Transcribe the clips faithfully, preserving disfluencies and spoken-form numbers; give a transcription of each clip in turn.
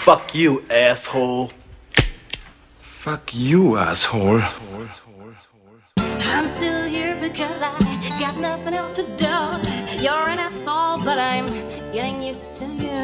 Fuck you, asshole. Fuck you, asshole. I'm still here because I got nothing else to do. You're an asshole, but I'm getting used to you.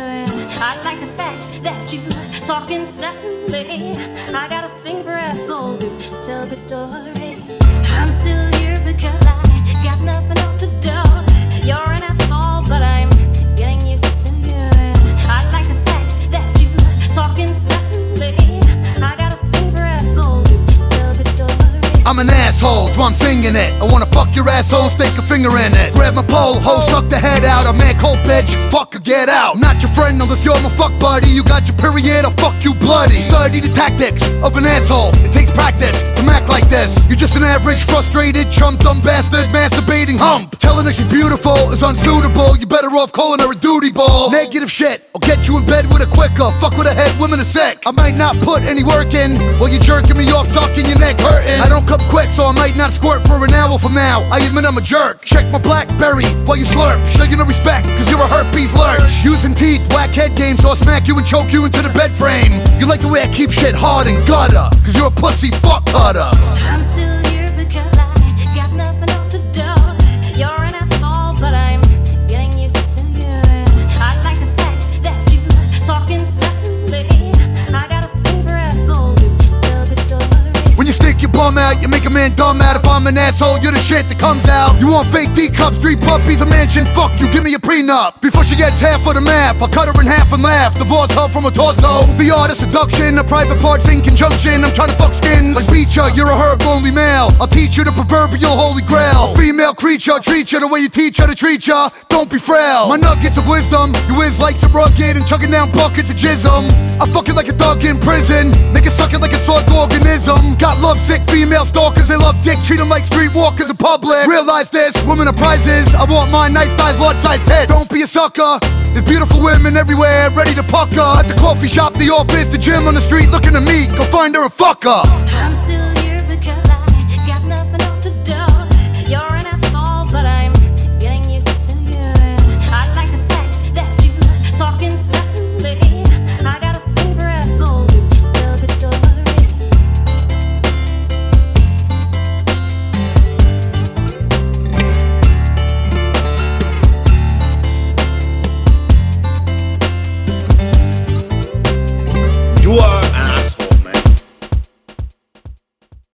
I like the fact that you talk incessantly. I got a thing for assholes who tell a good story. I'm still here because I got nothing else to do. You're an asshole, but I'm getting used to you. I like the fact that you talk incessantly. I got a thing for assholes who tell a good story. I'm an asshole, so I'm singing it. I wanna fuck your asshole, stick a finger in it. Grab my pole, ho, suck the head out. I'm man cold, bitch, fuck or get out. I'm not your friend unless you're my fuck buddy. You got your period, I'll fuck you bloody. Study the tactics of an asshole. It takes practice to act like this. You're just an average, frustrated, chump dumb bastard, masturbating hump. Telling us she's beautiful is unsuitable. You better off calling her a duty ball. Negative shit, I'll get you in bed with her quicker. Fuck with a head, women are sick. I might not put any work in while you're jerking me off, sucking your neck hurting. I don't come quick, so I might not squirt for an hour from now. I admit I'm a jerk. Check my BlackBerry while you slurp. Show you no respect, cause you're a herpes lurch. Using teeth, whack head game, so I'll smack you and choke you into the bed frame. You like the way I keep shit hard and gutter, cause you're a pussy fuck cutter. I'm still here because I got nothing else to do. You're an asshole, but I'm getting used to you. I like the fact that you talk incessantly. I got a thing for assholes who tell a good story. When you stick your bum out, you make a man dumb out. If I'm an asshole, you're the shit that comes out. You want fake D-cups, three puppies, a mansion, fuck you, give me a prenup. Before she gets half of the math, I'll cut her in half and laugh. Divorce her from a torso, the art of seduction, the private parts in conjunction. I'm trying to fuck skins like Beecher, you're a herb only male. I'll teach you the proverbial holy grail. Female creature, treat you the way you teach her to treat ya. Don't be frail. My nuggets of wisdom, you is like some rugged and chugging down buckets of jism. I fuck it like a dog in prison, make it suck it like a soft organism. Got lovesick female stalkers, they love dick, treat them like streetwalkers in public. Realize this, women are prizes. I want mine nice thighs, large size tits. Don't be a sucker. There's beautiful women everywhere, ready to pucker. At the coffee shop, the office, the gym, on the street, looking at me. Go find her and fuck her. I'm